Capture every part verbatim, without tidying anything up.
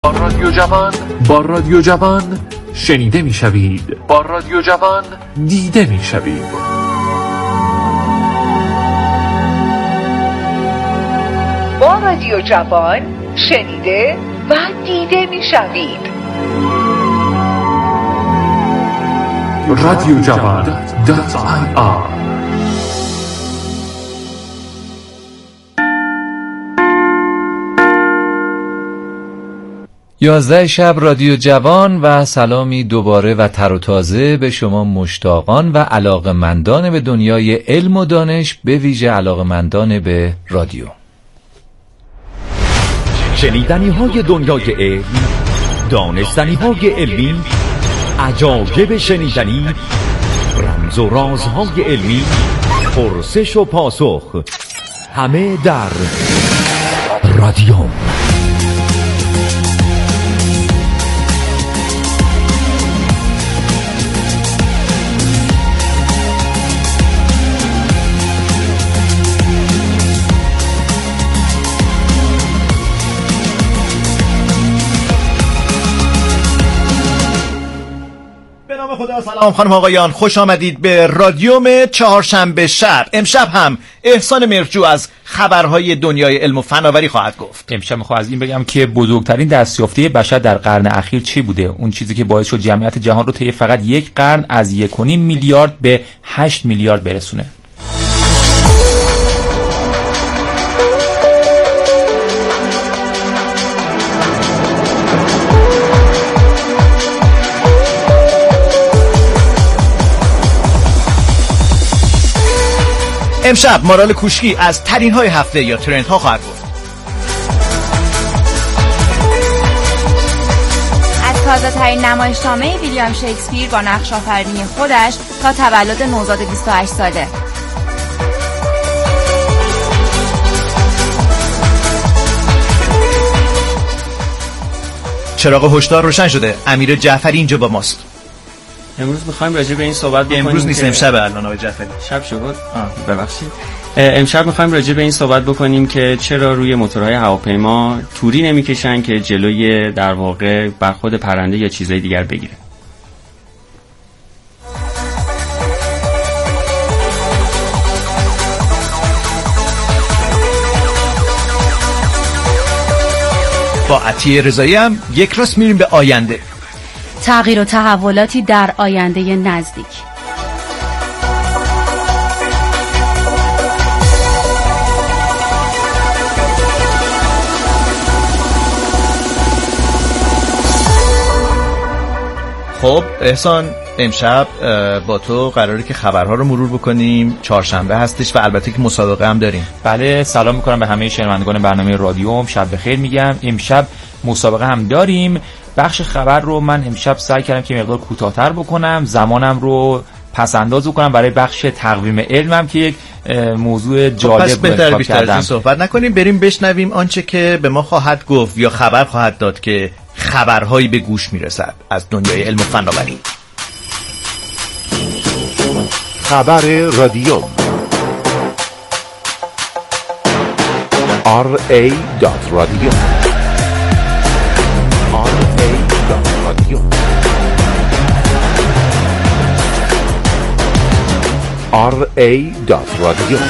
با رادیو جوان با رادیو جوان شنیده میشوید، با رادیو جوان دیده میشوید. با رادیو جوان شنیده و دیده میشوید. رادیو جوان دات آی آر. یازده شب رادیو جوان و سلامی دوباره و تر و تازه به شما مشتاقان و علاقه‌مندان به دنیای علم و دانش، به ویژه علاقه‌مندان به رادیو. شنیدنی های دنیای علم، دانستنی های علمی، عجایب شنیدنی، رمز و رازهای علمی، پرسش و پاسخ، همه در رادیو. خدا سلام خانم آقایان، خوش آمدید به رادیوم چهارشنبه شب. امشب هم احسان مرجو از خبرهای دنیای علم و فناوری خواهد گفت. امشب میخوام از این بگم که بزرگترین دستیافته بشر در قرن اخیر چی بوده، اون چیزی که باعث شد جمعیت جهان رو طی فقط یک قرن از یک و نیم میلیارد به هشت میلیارد برسونه. امشب مارال کوشکی از ترین های هفته یا ترند ها خواهد بود. از تازه ترین نمایشنامه ویلیام شکسپیر با نقش آفرینی خودش تا تولد نوزاد بیست و هشت ساله. چراغ هشدار روشن شده. امیر جعفری اینجا با ماست. امروز می‌خوایم راجع به این صحبت بکنیم. امروز نیست، امشب الان آقای جعفری. شب شد. ببخشید. امشب می‌خوایم راجع به این صحبت بکنیم که چرا روی موتورهای هواپیما توری نمی‌کشن که جلوی در واقع برخورد پرنده یا چیزای دیگر بگیره. با عطیه رضایی هم یک راست میریم به آینده. تغییر و تحولاتی در آینده نزدیک. خب احسان، امشب با تو قراره که خبرها رو مرور بکنیم. چهارشنبه هستش و البته که مسابقه هم داریم. بله، سلام میکنم به همه شنوندگان برنامه رادیوم. شب بخیر میگم. امشب مسابقه هم داریم. بخش خبر رو من امشب سعی کردم که مقدار کوتاه‌تر بکنم، زمانم رو پس انداز کنم برای بخش تقویم علمم که یک موضوع جالب پس بهتر بیشتر از این صحبت نکنیم، بریم بشنویم آنچه که به ما خواهد گفت یا خبر خواهد داد که خبرهایی به گوش میرسد از دنیای علم و فناوری. خبر رادیوم آر ای دات رادیو آر ای دات رادیو آر ای دات رادیو.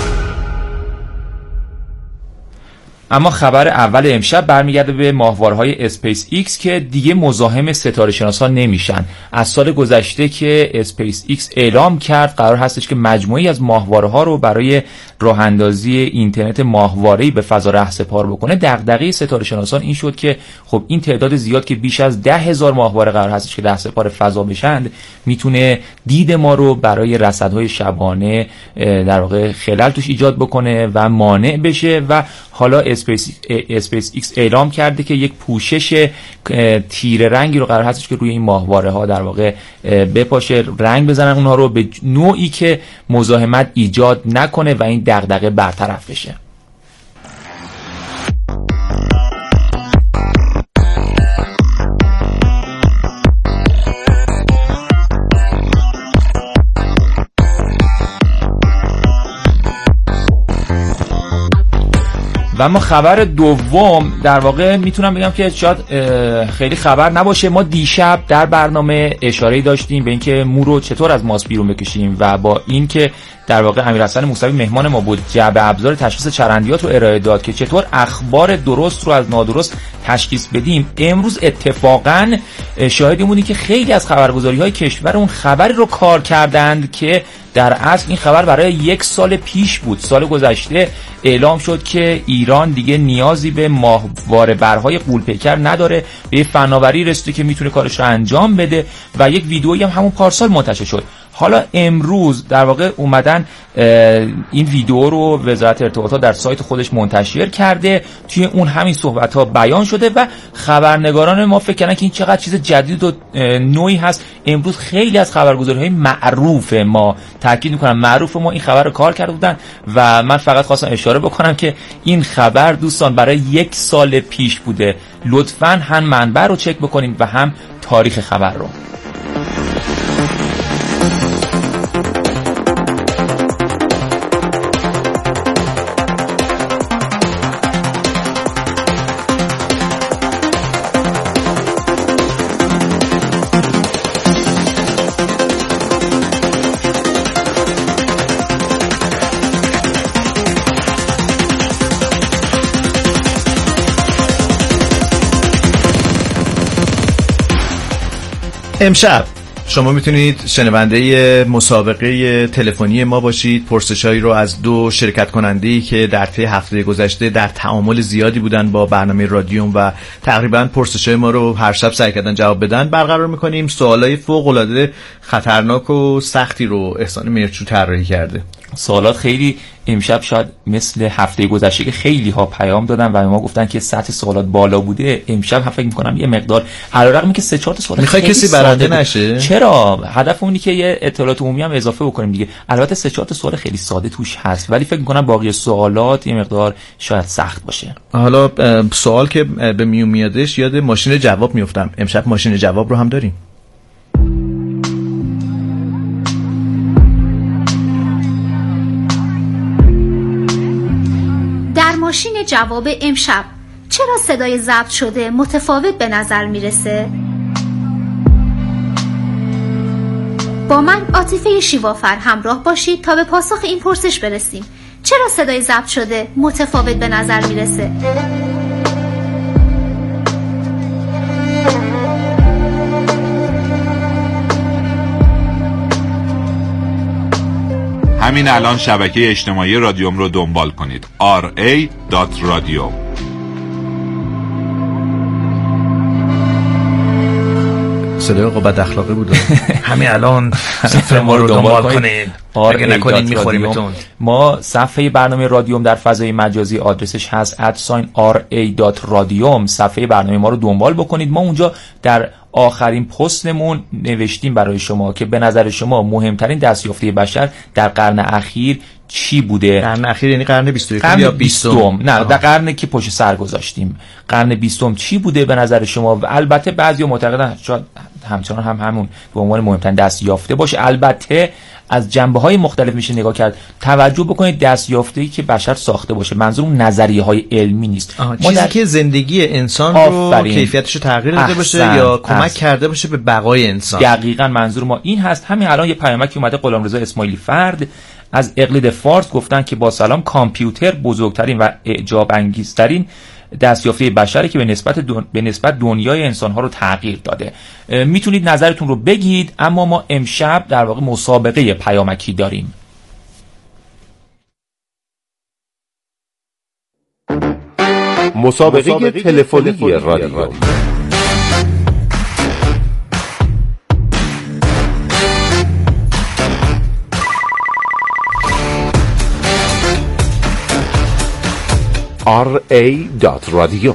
اما خبر اول امشب برمیگرده به ماهواره‌های اسپیس ایکس که دیگه مزاحم ستاره شناسان نمیشن. از سال گذشته که اسپیس ایکس اعلام کرد قرار هستش که مجموعی از ماهواره‌ها رو برای راه اندازی اینترنت ماهواره‌ای به فضا رهسپار بکنه. دغدغه ستاره شناسان این شد که خب این تعداد زیاد که بیش از ده هزار ماهواره قرار هستش که رهسپار فضا بشن، میتونه دید ما رو برای رصدهای شبانه در واقع خلل توش ایجاد بکنه و مانع بشه. و حالا اسپیس اسپیس ایکس اعلام کرده که یک پوشش تیره رنگی رو قرار هستش که روی این ماهواره ها در واقع بپاشه، رنگ بزنن اونها رو به نوعی که مزاحمت ایجاد نکنه و این دغدغه برطرف بشه. و اما خبر دوم در واقع میتونم بگم که شاید خیلی خبر نباشه. ما دیشب در برنامه اشاره داشتیم به اینکه مو رو چطور از ماست بیرون بکشیم و با اینکه در واقع امیرحسن موسوی مهمان ما بود، جعبه ابزار تشخیص چرندیات رو ارائه داد که چطور اخبار درست رو از نادرست تشخیص بدیم. امروز اتفاقا شاهدی بودیم که خیلی از خبرگزاری‌های کشور اون خبری رو کار کردند که در اصل این خبر برای یک سال پیش بود. سال گذشته اعلام شد که ایران دیگه نیازی به ماهواره برهای غول‌پیکر نداره، به یه فناوری رسیده که میتونه کارش رو انجام بده و یک ویدئویی هم همون پارسال منتشر شد. حالا امروز در واقع اومدن این ویدیو رو وزارت ارتباطات در سایت خودش منتشر کرده، توی اون همین صحبت ها بیان شده و خبرنگاران ما فکر کردن که این چقدر چیز جدید و نوعی هست. امروز خیلی از خبرگزاری‌های معروف ما، تاکید میکنم معروف ما، این خبر رو کار کرده بودن و من فقط خواستم اشاره بکنم که این خبر دوستان برای یک سال پیش بوده. لطفاً هم منبع رو چک بکنید و هم تاریخ خبر رو. امشب شما میتونید شنونده مسابقه تلفنی ما باشید. پرسشایی رو از دو شرکت کننده‌ای که در طی هفته گذشته در تعامل زیادی بودن با برنامه رادیوم و تقریبا پرسشای ما رو هر شب سعی کردن جواب بدن برقرار میکنیم. سوالای فوق‌العاده خطرناک و سختی رو احسان مرچو طراحی کرده. سوالات خیلی امشب شاید مثل هفته گذشته که خیلی ها پیام دادن و ما گفتن که سطح سوالات بالا بوده، امشب هم فکر می‌کنم یه مقدار علیرغم که سه چهار تا سوال میخوای کسی برنده نشه؟ چرا؟ هدف اونی که یه اطلاعات عمومی هم اضافه بکنیم دیگه. البته سه چهار تا سوال خیلی ساده توش هست ولی فکر می‌کنم باقی سوالات یه مقدار شاید سخت باشه. حالا سوال که به میون میادش یاد ماشین جواب میافتم. امشب ماشین جواب رو هم داریم. ماشین جواب امشب چرا صدای ضبط شده متفاوت به نظر میرسه؟ با من عاطفه شیوافر همراه باشید تا به پاسخ این پرسش برسیم. چرا صدای ضبط شده متفاوت به نظر میرسه؟ همین الان شبکه اجتماعی رادیوم رو دنبال کنید. آر ای دات رادیو. صدای آقا بد اخلاقی بود. همین الان صفحه ما رو دنبال کنید. اگه نکنید میخوریمتون. ما صفحه برنامه رادیوم در فضای مجازی آدرسش هست ات ساین آر ای دات رادیوم. صفحه برنامه ما رو دنبال بکنید. ما اونجا در آخرین پستمون نوشتیم برای شما که به نظر شما مهمترین دستیافته بشر در قرن اخیر چی بوده؟ قرن اخیر یعنی قرن بیست و یک یا بیستم؟ نه آه. در قرن که پشت سر گذاشتیم قرن بیستم چی بوده به نظر شما؟ و البته بعضیا معتقدن شاید همچنان هم همون به عنوان مهمترین دستیافته باشه. البته از جنبه‌های مختلف میشه نگاه کرد. توجه بکنید دستیافته‌ای که بشر ساخته باشه، منظورم نظریه‌های علمی نیست. چیزی در... که زندگی انسان رو کیفیتش رو تغییر داده باشه یا کمک احسن. کرده باشه به بقای انسان. دقیقاً منظور ما این هست. همین الان یه پیامکی اومده غلامرضا اسماعیلی فرد از اقلید فارس گفتن که با سلام، کامپیوتر بزرگترین و اعجاب انگیزترین دستیافته بشری که به نسبت دون... به نسبت دنیای انسان‌ها رو تغییر داده. میتونید نظرتون رو بگید، اما ما امشب در واقع مسابقه پیامکی داریم. مسابقه, مسابقه تلفنی رادیو. آر ای دات رادیوم.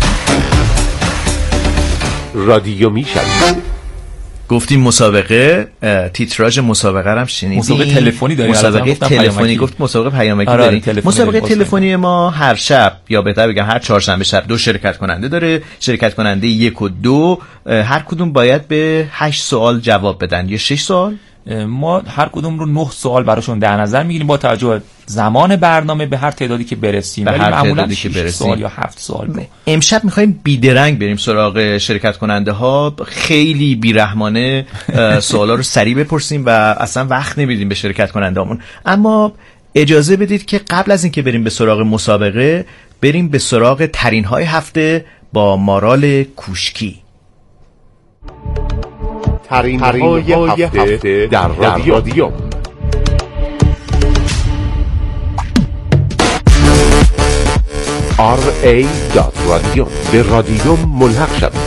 رادیو میشوید. گفتیم مسابقه، تیتراژ مسابقه هم شنیدیم. مسابقه تلفنی داریم. مسابقه تلفنی گفت مسابقه پیامکی داریم. مسابقه تلفنی ما هر شب یا بهتر بگم هر چهارشنبه شب دو شرکت کننده داره. شرکت کننده یک و دو هر کدوم باید به هشت سوال جواب بدن یا شش سوال. ما هر کدوم رو نه سوال براشون در نظر میگیریم با توجه به زمان برنامه به هر تعدادی که برسیم، به هر معمولا تعدادی که برسیم سوال یا هفت سوال رو. امشب میخوایم بیدرنگ بریم سراغ شرکت کننده ها، خیلی بیرحمانه سوالا رو سریع بپرسیم و اصلا وقت نمیدیم به شرکت کننده همون. اما اجازه بدید که قبل از اینکه بریم به سراغ مسابقه بریم به سراغ ترین های هفته با مارال کوشکی. ترین های هفته, هفته در رادیو. آر ای دات رادیو به رادیو ملحق شد.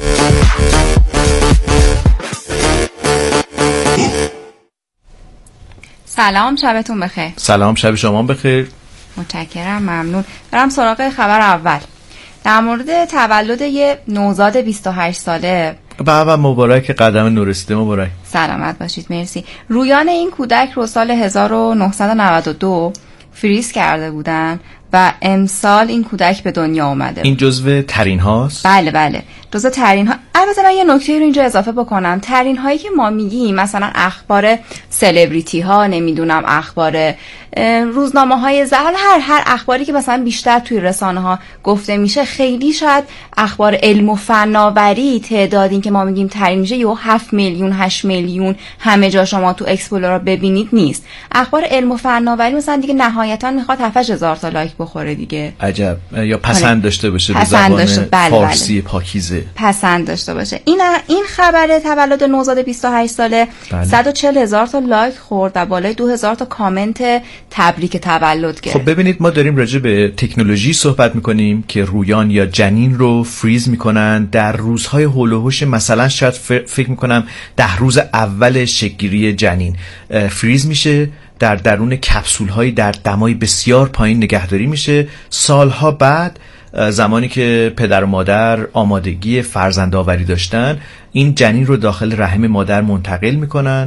سلام، شبتون بخیر. سلام، شب شما بخیر. متشکرم، ممنون. برم سراغ خبر اول در مورد تولد یه نوزاد بیست و هشت ساله. بابا مبارک، قدم نورسیده مبارک. سلامت باشید، مرسی. رویان این کودک رو سال هزار و نهصد و نود و دو فریز کرده بودن و امسال این کودک به دنیا اومده. این جزو ترین هاست؟ بله بله، جزو ترین ها. البته من یه نکته رو اینجا اضافه بکنم. ترین هایی که ما میگیم مثلا اخبار سلبریتی ها، نمیدونم اخبار روزنامه های زهر، هر هر اخباری که مثلا بیشتر توی رسانه ها گفته میشه، خیلی شاید اخبار علم و فناوری تعداد این که ما میگیم ترین میشه یا هفت میلیون هشت میلیون همه جا شما تو اکسپلور ببینید نیست. اخبار علم و فناوری مثلا دیگه نهایتا میخواد هفت هزار تا لایک بخوره دیگه. عجب. یا پسند داشته باشه به زبان بله فارسی بله. پاکیزه پسند داشته باشه. این این خبر تولد نوزاد بیست و هشت ساله بله. صد و چهل هزار تا لایک خورد و بالای دو هزار تا کامنت تبریک تولد گرفت. خب ببینید، ما داریم راجع به تکنولوژی صحبت میکنیم که رویان یا جنین رو فریز میکنن در روزهای هول و هوش، مثلا شاید فکر میکنم ده روز اول شکل‌گیری جنین فریز میشه، در درون کپسول هایی در دمای بسیار پایین نگهداری میشه. سالها بعد، زمانی که پدر و مادر آمادگی فرزندآوری داشتن، این جنین رو داخل رحم مادر منتقل میکنن،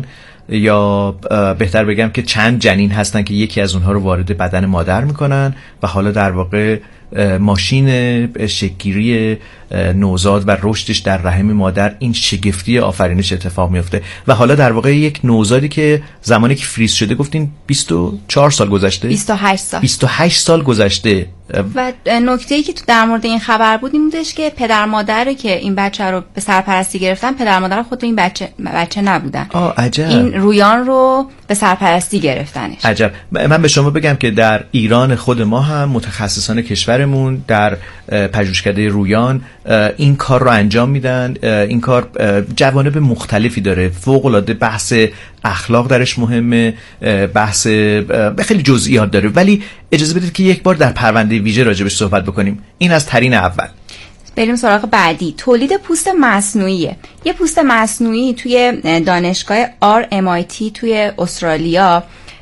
یا بهتر بگم که چند جنین هستن که یکی از اونها رو وارد بدن مادر میکنن و حالا در واقع ماشین شکل‌گیری نوزاد و رشدش در رحم مادر، این شگفتی آفرینش اتفاق میفته و حالا در واقع یک نوزادی که زمانی که فریز شده گفتین بیست و چهار سال گذشته، بیست و هشت سال بیست و هشت سال گذشته. و نکته‌ای که تو در مورد این خبر بود این بودش که پدر مادری که این بچه رو به سرپرستی گرفتن، پدر مادر خود این بچه بچه نبودن. آه عجب. این رویان رو به سرپرستی گرفتنش. عجب. من به شما بگم که در ایران خود ما هم متخصصان کشورمون در پژوهشکده رویان این کار رو انجام میدن. این کار جوانب مختلفی داره، فوق‌العاده بحث اخلاق درش مهمه، بحث خیلی جزئیات داره، ولی اجازه بدید که یک بار در پرونده ویژه راجبش صحبت بکنیم. این از ترین اول. بریم سراغ بعدی. تولید پوست مصنوعیه. یه پوست مصنوعی توی دانشگاه آر ام آی تی توی استرالیا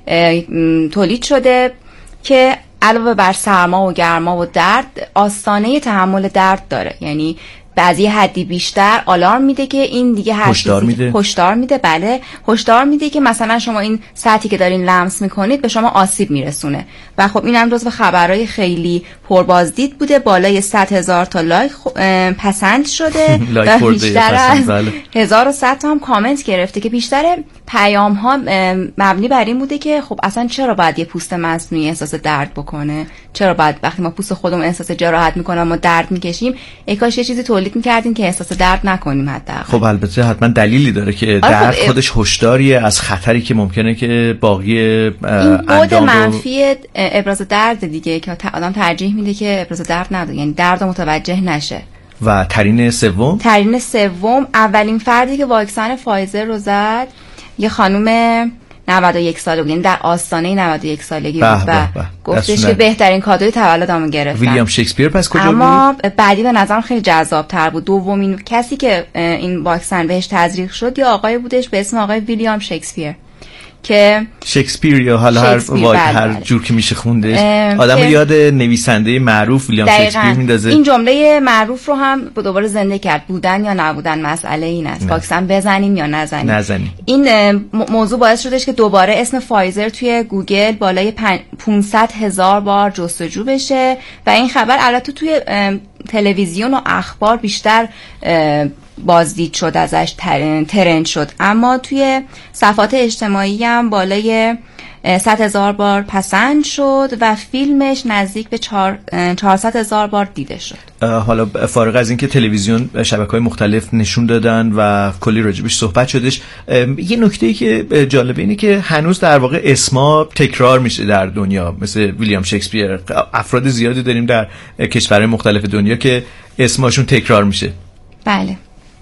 تولید شده که علاوه بر سرما و گرما و درد، آستانه تحمل درد داره. یعنی بعضی حدی بیشتر آلارم میده که این دیگه هر هشدار میده. هشدار میده بله هشدار میده که مثلا شما این سطحی که دارین لمس میکنید به شما آسیب میرسونه. و خب این هم جزو خبرهای خیلی پربازدید بوده، بالای صد هزار تا لایک پسند شده و بیشتر از هزار و صد تا هم کامنت گرفته که بیشتر پیام ها مبنی بر این بوده که خب اصلا چرا باید یه پوست مصنوعی احساس درد بکنه؟ چرا باید وقتی ما پوست خودمون احساس جراحت میکنه ما درد میکشیم؟ ای کاش یه چیزی تولید میکردین که احساس درد نکنیم حداقل. خب البته حتما دلیلی داره که درد خب خودش هشداریه از خطری که ممکنه که باقی این بود منفی ابراز درد دیگه که آدم ترجیح میده که ابراز درد نده، یعنی درد متوجه نشه. و ترین سوم ترین سوم اولین فردی که واکسن فایزر رو زد یه خانم نود و یک ساله بود، یعنی در آستانه نود و یک سالگی بود و گفتش که بهترین کادوی تولدمو گرفتم. ویلیام شکسپیر پس کجا بود؟ اما بعدی به نظرم خیلی جذاب تر بود. دومین کسی که این واکسن بهش تزریق شد یا آقای بودش به اسم آقای ویلیام شکسپیر که شکسپیر یا حالا هر وای هر جور که میشه خوندش، آدمو یاد نویسنده معروف ویلیام شکسپیر میندازه. این جمله معروف رو هم دوباره زنده کرد. بودن یا نبودن مسئله این است. واکسن بزنیم یا نزنیم. نزنیم. این موضوع باعث شدش که دوباره اسم فایزر توی گوگل بالای پانصد هزار بار جستجو بشه و این خبر البته توی تلویزیون و اخبار بیشتر بازدید شد، ازش ترند شد، اما توی صفحات اجتماعی هم بالای صد هزار بار پسند شد و فیلمش نزدیک به چهارصد هزار بار دیده شد. حالا فارغ از اینکه تلویزیون شبکه‌های مختلف نشون دادن و کلی راجبش صحبت شدش، یه نکته‌ای که جالبه اینه که هنوز در واقع اسما تکرار میشه در دنیا، مثل ویلیام شکسپیر. افراد زیادی داریم در کشورهای مختلف دنیا که اسمشون تکرار میشه. بله.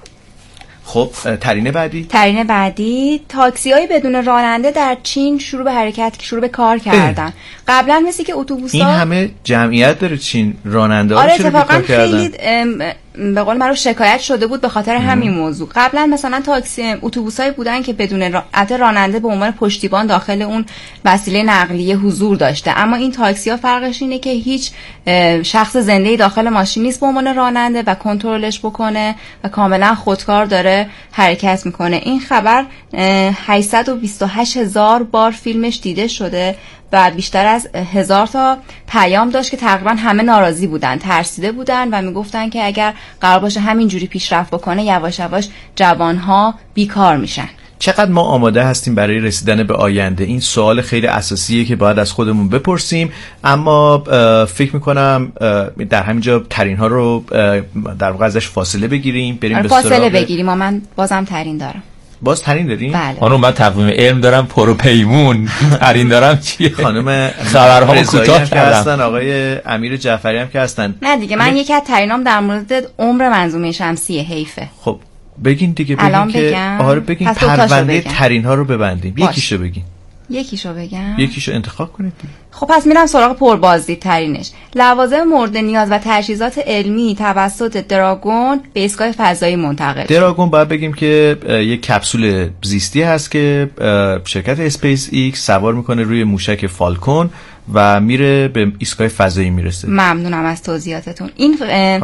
خب ترینه بعدی ترینه بعدی تاکسی‌های بدون راننده در چین شروع به حرکت شروع به کار کردن. اه. قبلا مثل که اتوبوس‌ها این همه جمعیت داره چین، راننده ها آره شروع به کار کردن. خیلی به قول معروف شکایت شده بود به خاطر ام. همین موضوع. قبلا مثلا تاکسی اتوبوسایی بودن که بدون را... راننده به عنوان پشتیبان داخل اون وسیله نقلیه حضور داشته، اما این تاکسی‌ها فرقش اینه که هیچ شخص زنده‌ای داخل ماشین نیست به عنوان راننده و کنترلش بکنه و کاملا خودکار داره حرکت میکنه. این خبر هشتصد و بیست و هشت هزار بار فیلمش دیده شده و بیشتر از هزار تا پیام داشت که تقریبا همه ناراضی بودن، ترسیده بودن و میگفتن که اگر قرار باشه همین جوری پیشرفت بکنه یواش یواش جوانها بیکار میشن. چقدر ما آماده هستیم برای رسیدن به آینده؟ این سوال خیلی اساسیه که باید از خودمون بپرسیم، اما فکر میکنم در همینجا ترین ها رو در واقع ازش فاصله بگیریم، بریم به فاصله سراغ... بگیریم. و من بازم ترین دارم. باز ترین داریم؟ بله. خانم من تقویم علم دارم پرو پیمون. ترین دارم چیه؟ خانم خبرها کوتاه که هستن، آقای امیر جعفری هم که هستن. نه دیگه من یکی از ترینام در مورد عمر منظومه شمسیه. حیفه. خب بگین دیگه، بگین که آره بگین پرونده ترین ها رو ببندیم. یکیشو بگین. یکیشو بگم؟ یکیشو انتخاب کنید دیگه. خب پس میرم سراغ پربازدید ترینش. لوازم مورد نیاز و تجهیزات علمی توسط دراگون به ایستگاه فضایی منتقل. دراگون باید بگیم که یک کپسول زیستی هست که شرکت اسپیس ایکس سوار میکنه روی موشک فالکون و میره به ایستگاه فضایی میرسه. ممنونم از توضیحاتتون. این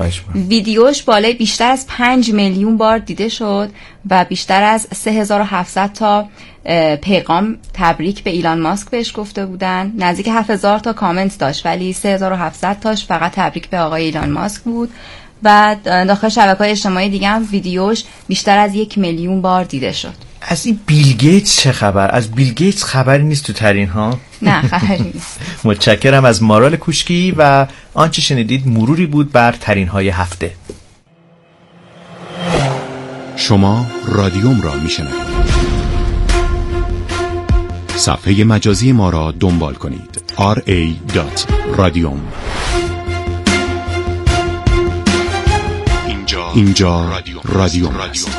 ویدیوش بالای بیشتر از پنج میلیون بار دیده شد و بیشتر از سه هزار و هفتصد تا پیغام تبریک به ایلان ماسک بهش گفته بودن. نزدیک هفت هزار تا کامنت داشت ولی سه هزار و هفتصد تاش فقط تبریک به آقای ایلان ماسک بود و داخل شبکه‌های اجتماعی دیگه هم ویدیوش بیشتر از یک میلیون بار دیده شد. از این بیل گیتس چه خبر؟ از بیل گیتس خبری نیست تو ترین ها؟ نه خبری نیست. متشکرم از مارال کوشکی و آنچه شنیدید مروری بود بر ترین های هفته. شما رادیوم را میشنوید. صفحه مجازی ما را دنبال کنید. آر ای دات رادیوم. اینجا, اینجا رادیوم, رادیوم است.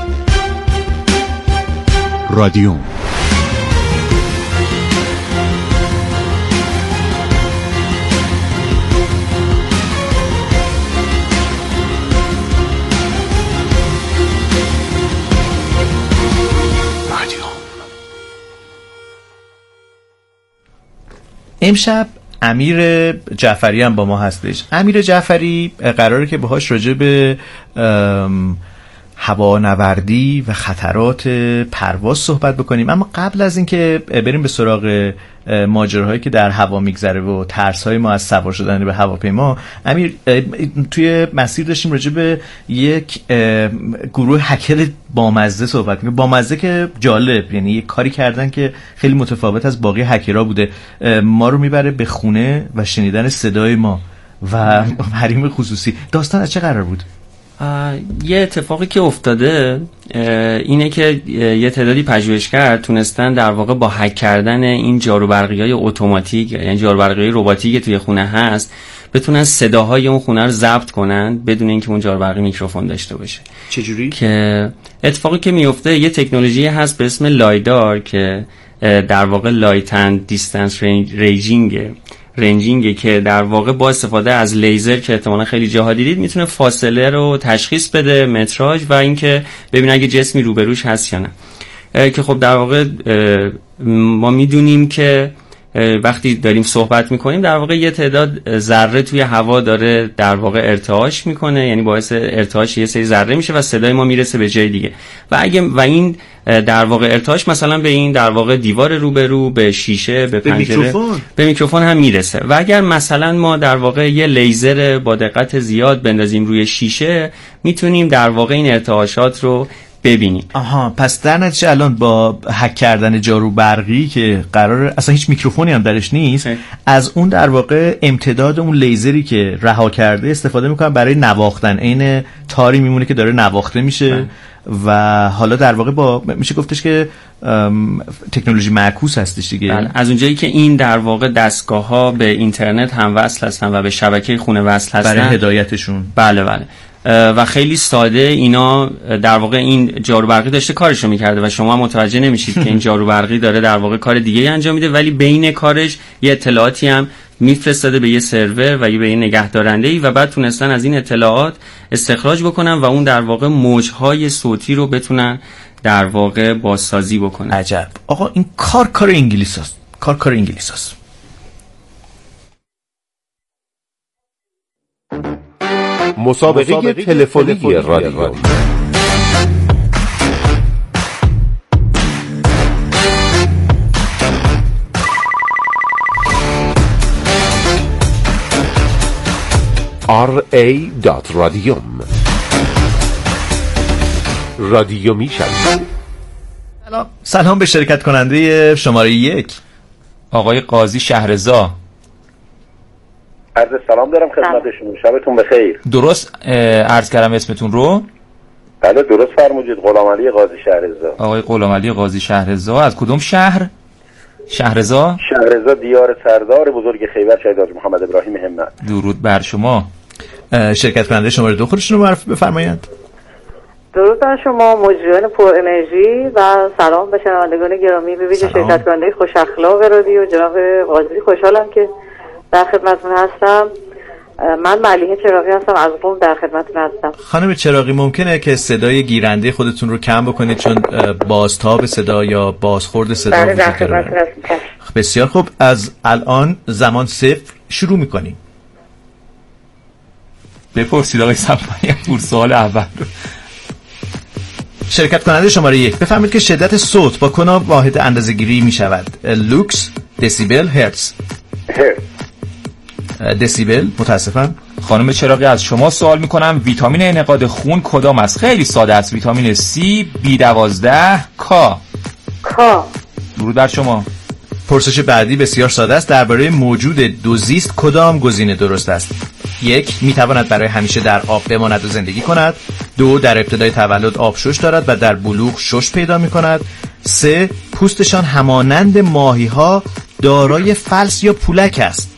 رادیوم. امشب امیر جعفری هم با ما هستش. امیر جعفری قراره که باهاش راجع به هوانوردی و خطرات پرواز صحبت بکنیم، اما قبل از اینکه بریم به سراغ ماجراهایی که در هوا میگذره و ترس‌های ما از سوار شدن به هواپیما، امیر توی مسیر داشتیم راجع به یک گروه هکر بامزه صحبت می‌کنیم. بامزه که جالب، یعنی یک کاری کردن که خیلی متفاوت از باقی هکرها بوده. ما رو میبره به خونه و شنیدن صدای ما و حریم خصوصی. داستان از چه قرار بود؟ یه اتفاقی که افتاده اینه که یه تعدادی پژوهشگر تونستن در واقع با هک کردن این جاروبرقی‌های اتوماتیک، یعنی جاروبرقی‌های رباتیکی که توی خونه هست، بتونن صداهای اون خونه رو ضبط کنن بدون اینکه اون جاروبرقی میکروفون داشته باشه. چجوری؟ که اتفاقی که میفته یه تکنولوژی هست به اسم لایدار که در واقع لایت اند دیستنس رنجینگ رنجینگه که در واقع با استفاده از لیزر که احتمالاً خیلی جاها دیدید میتونه فاصله رو تشخیص بده، متراژ، و اینکه ببینه اگه جسمی روبروش هست یا نه. که خب در واقع ما میدونیم که وقتی داریم صحبت میکنیم در واقع یه تعداد ذره توی هوا داره در واقع ارتعاش میکنه، یعنی باعث ارتعاش یه سری ذره میشه و صدای ما میرسه به جای دیگه و اگه و این در واقع ارتعاش مثلا به این در واقع دیوار روبرو، به شیشه، به پنجره، به میکروفون به میکروفون هم میرسه و اگر مثلا ما در واقع یه لیزر با دقت زیاد بندازیم روی شیشه میتونیم در واقع این ارتعاشات رو ببینیم. آها، پس در نتیجه الان با هک کردن جارو برقی که قرار اصلا هیچ میکروفونی هم درش نیست اه. از اون در واقع امتداد اون لیزری که رها کرده استفاده میکنن برای نواختن، عین تاری میمونه که داره نواخته میشه اه. و حالا در واقع با میشه گفتش که تکنولوژی معکوس هستش دیگه. بله. از اونجایی که این در واقع دستگاه ها به اینترنت هم وصل هستن و به شبکه خونه وصل هستن برای هدایتشون. بله بله و خیلی ساده اینا در واقع این جارو برقی داشته کارشو میکرده و شما متوجه نمیشید که این جارو برقی داره در واقع کار دیگه انجام میده، ولی بین کارش یه اطلاعاتی هم میفرستاده به یه سرور و یه به یه نگهدارنده‌ای و بعد تونستن از این اطلاعات استخراج بکنن و اون در واقع موجهای صوتی رو بتونن در واقع بازسازی بکنن. عجب. آقا این کار کار انگلیس است. کار کار انگلیس است. مسابقه, مسابقه تلفنی رادیو. آر ای دات رادیوم رادیو میشن. سلام سلام به شرکت کننده شماره یک آقای قاضی شهرزا. عرض سلام دارم خدمتشون، شبتون بخیر. درست عرض کردم اسمتون رو؟ بله درست فرمودید، غلامعلی قاضی شهرزا. آقای غلامعلی قاضی شهرزا از کدوم شهر؟ شهرزا؟ شهرزا دیار سردار بزرگ خیبر شهید حاجی محمد ابراهیم همت. درود بر شما. شرکت کننده شماره دو خودشون رو معرفی بفرمایید. درود بر شما مجریان پر انرژی و سلام به شنوندگان گرامی، به ویژه شرکت کننده خوش اخلاق رادیو جناب قاضی. خوشحالم که در خدمتتون هستم. من ملیحه چراغی هستم، از قم در خدمتتون هستم. خانم چراغی ممکنه که صدای گیرنده خودتون رو کم بکنید چون بازتاب صدا یا بازخورد صدا وجود داره. بسیار خوب، از الان زمان صفر شروع میکنیم. بپرسید آقای صفایی پور سوال اول رو. شرکت کننده شماره یک بفرمایید که شدت صوت با کدام واحد اندازه‌گیری میشود؟ لوکس، دسیبل، هرتز؟ دسیبل. متاسفم. خانم چراغی از شما سوال میکنم ویتامین انعقاد خون کدام است؟ خیلی ساده است. ویتامین سی، بی دوازده، کا. کا. درود بر شما. پرسش بعدی بسیار ساده است. درباره موجود دوزیست کدام گزینه درست است؟ یک، میتواند برای همیشه در آب بماند و زندگی کند. دو، در ابتدای تولد آب شش دارد و در بلوغ شش پیدا میکند. سه، پوستشان همانند ماهی‌ها دارای فلس یا پولک است.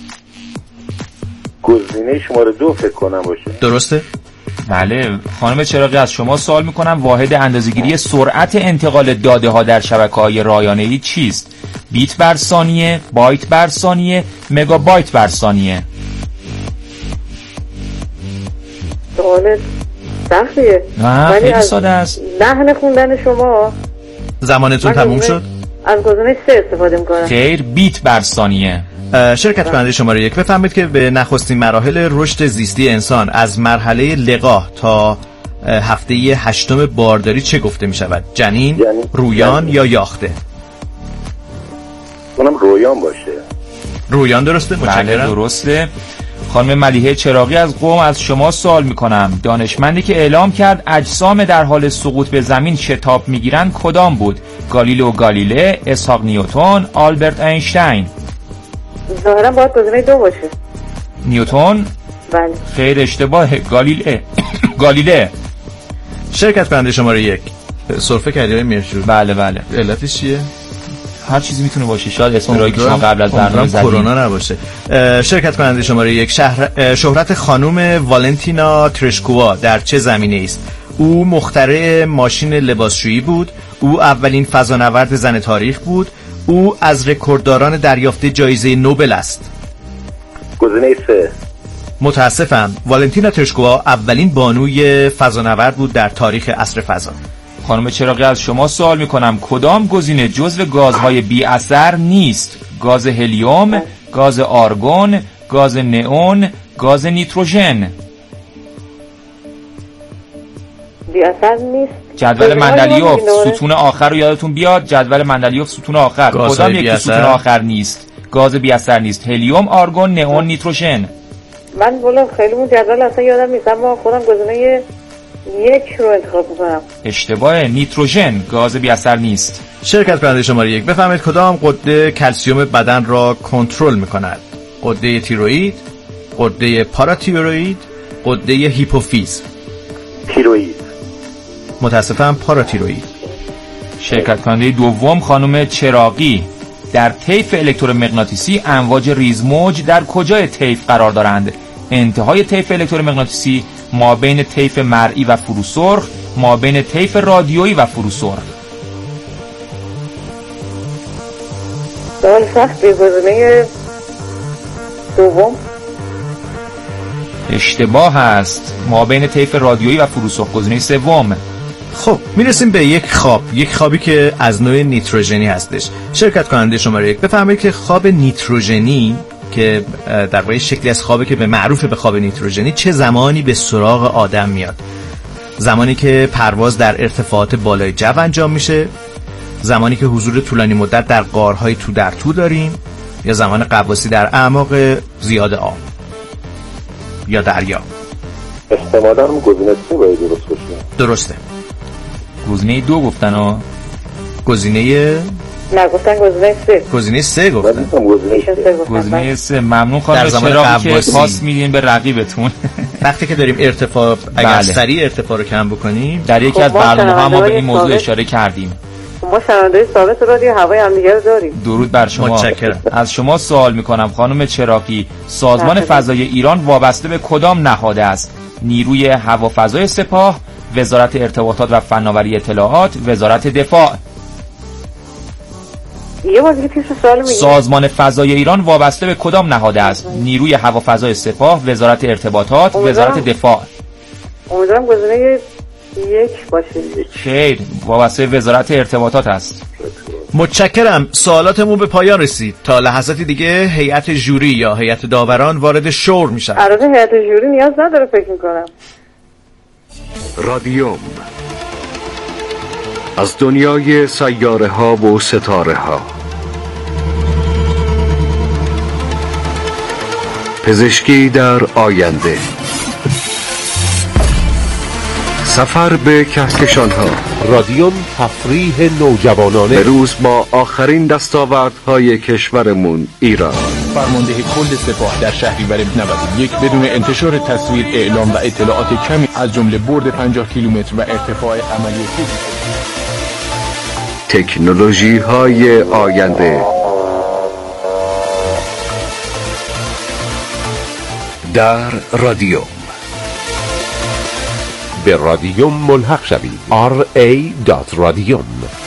گزینه شماره دو فکر کنم باشه. درسته؟ بله. خانم چراغی از شما سوال میکنم واحد اندازه‌گیری سرعت انتقال داده ها در شبکه‌های رایانه‌ای چیست؟ بیت بر ثانیه، بایت بر ثانیه، مگابایت بر ثانیه؟ سوال سختیه. نه خیلی ساده است. لحن خوندن شما. زمانتون تموم شد؟ از گزینه سه استفاده میکنم. خیر، بیت بر ثانیه. شرکت کننده شماره یک بفهمید که به نخستین مراحل رشد زیستی انسان از مرحله لقاح تا هفته هشتم بارداری چه گفته می شود؟ جنین، جنین رویان جنین. یا یاخته؟ اونم رویان باشه. رویان درسته؟ متشکرم. بله درسته. خانم ملیحه چراغی از قم از شما سوال میکنم دانشمندی که اعلام کرد اجسام در حال سقوط به زمین شتاب میگیرند کدام بود؟ گالیلو گالیله، اسحاق نیوتن، آلبرت اینشتین؟ ظاهرا باید گزینه دو باشه. نیوتن؟ بله. خیر اشتباهه، گالیله. گالیله. شرکت کننده شماره یک سرفه کردی های میرشور. بله بله. علتش چیه؟ هر چیزی میتونه باشه، شاید اسم رایی که شما قبل از برنامه زدید کرونا نباشه. شرکت کننده شماره یک شهر... شهرت خانم والنتینا ترشکووا در چه زمینه است؟ او مخترع ماشین لباسشویی بود، او اولین فضانورد زن تاریخ بود، او از رکوردداران دریافت جایزه نوبل است. گزینه سه. متاسفم، والنتینا ترشکووا اولین بانوی فضانورد بود در تاریخ عصر فضا. خانم چراغی از شما سوال میکنم کدام گزینه جزو گازهای بی اثر نیست؟ گاز هلیوم، گاز آرگون، گاز نئون، گاز نیتروژن. بی اثر نیست. جدول مندلیوف ستون آخر رو یادتون بیاد، جدول مندلیوف ستون آخر کدام یکی ستون آخر نیست؟ گاز بی اثر نیست. هلیوم، آرگون، نئون، نیتروژن. من والا خیلی اون جدول اصلا یادم نیست، اما خودم گزینه یک رو انتخاب میکنم. اشتباه. نیتروژن گاز بی اثر نیست. شرکت کننده شماره یک، بفهمید کدام غده کلسیوم بدن را کنترل میکند؟ غده تیروئید، غده پاراتیروئید، غده هیپوفیز. تیروئید. متاسفم پاراتیروئید. شرکت کننده دوم خانم چراغی، در طیف الکترومغناطیسی امواج ریزموج در کجای طیف قرار دارند؟ انتهای طیف الکترومغناطیسی ما بین طیف مرئی و فروسرخ، ما بین طیف رادیویی و فروسرخ. سوال سختی. گزینه دوم. اشتباه است. ما بین طیف رادیویی و فروسرخ. گزینه سوم. خب میرسیم به یک خواب، یک خوابی که از نوع نیتروژنی هستش. شرکت کننده شماره یک، بفرمایید که خواب نیتروژنی که در واقع شکلی از خوابه که به معروف به خواب نیتروژنی چه زمانی به سراغ آدم میاد؟ زمانی که پرواز در ارتفاعات بالای جو انجام میشه، زمانی که حضور طولانی مدت در غارهای تو در تو داریم، یا زمان غواصی در اعماق زیاد آب یا دریا. احتمالاً گزینه سه باید درست باشه. درسته. گزینه دو گفتن ها. گزینه نه گفتن گزینه سه. گزینه سه گفتن. گزینه سه. ممنون خانم چراغی که پاس میدین به رقیبتون. وقتی که داریم ارتفاع اگر بله. سریع ارتفاع رو کم بکنیم، در یکی از برنامه‌ها ما به این موضوع اشاره کردیم. ما شنونده ثابت رادیو هوای هم دیگه رو داریم. درود بر شما. متشکرم. از شما سوال میکنم خانم چراغی، سازمان فضای ایران وابسته به کدام نهاد است؟ نیروی هوافضای سپاه، وزارت ارتباطات و فناوری اطلاعات، وزارت دفاع. یه بار دیگه پیش سوال میگی. سازمان فضای ایران وابسته به کدام نهاد است؟ نیروی هوافضای سپاه، وزارت ارتباطات، وزارت دفاع. امیدوارم گزینه یک باشه. خیر، وابسته به وزارت ارتباطات است. متشکرم. سوالاتمون به پایان رسید. تا لحظاتی دیگه هیئت ژوری یا هیئت داوران وارد شور میشن. البته هیئت ژوری نیاز نداره فکر میکنم. رادیوم از دنیای سیاره ها و ستاره ها، پزشکی در آینده، سفر به کهکشان ها. رادیوم تفریح نوجوانانه، به روز با آخرین دستاوردهای کشورمون ایران. فرمانده کل سپاه در شهریور نود و یک بدون انتشار تصویر، اعلام و اطلاعات کمی از جمله برد پنجاه کیلومتر و ارتفاع عملیاتی تکنولوژی های آینده در رادیوم. به رادیوم ملحق شوید. آر ای دات رادیوم.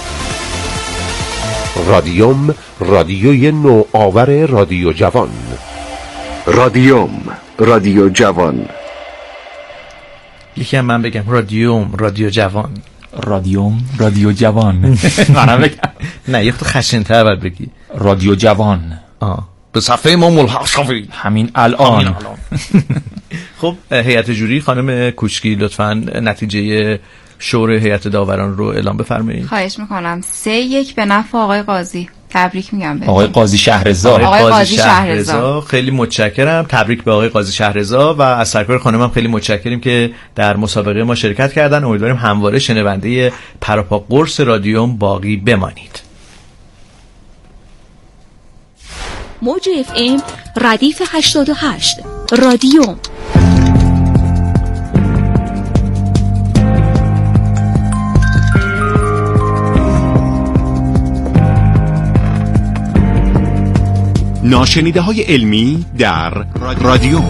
رادیوم، رادیوی نوآور رادیو جوان. رادیوم، رادیو جوان. یکی هم من بگم رادیوم، رادیو جوان. رادیوم، رادیو جوان. منم بگم. نه یه خود خشن‌تر باید بگی. رادیو جوان. آه. به صفحه ما ملحق شوید همین الان. خب هیئت جوری خانم کوچکی لطفاً نتیجه شور هیئت داوران رو اعلام بفرمایید. خواهش میکنم. سه یک به نفع آقای قاضی. تبریک میگم به آقای قاضی شهرزا. آقای, آقای قاضی شهرزا. شهرزا. خیلی متشکرم. تبریک به آقای قاضی شهرزا و از سرکار خانمم خیلی متشکریم که در مسابقه ما شرکت کردن. امیدواریم همواره شنونده پراپا قرص رادیوم باقی بمانید. موج اف ام ردیف هشتاد و هشت رادیوم. ناشنیده های علمی در رادیو.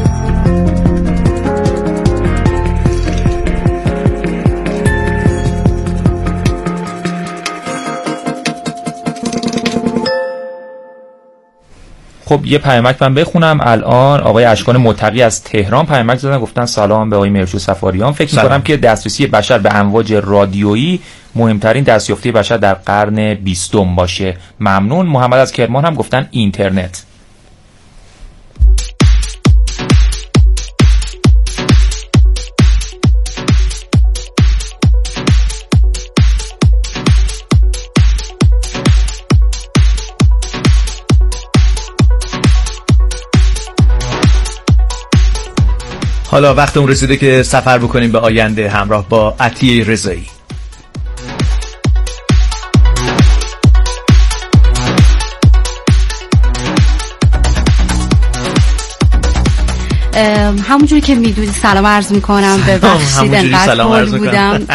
خب یه پیامک من بخونم الان. آقای اشکان متقی از تهران پیامک زدن، گفتن سلام به آقای مرچو سفاریان. فکر می‌کنم که دسترسی بشر به امواج رادیویی مهمترین دستیافته بشر در قرن بیستم باشه. ممنون. محمد از کرمان هم گفتن اینترنت. حالا وقت اون رسیده که سفر بکنیم به آینده همراه با عطیه رضایی. همونجوری که میدونید سلام عرض میکنم، ببخشید انقدر کل بودم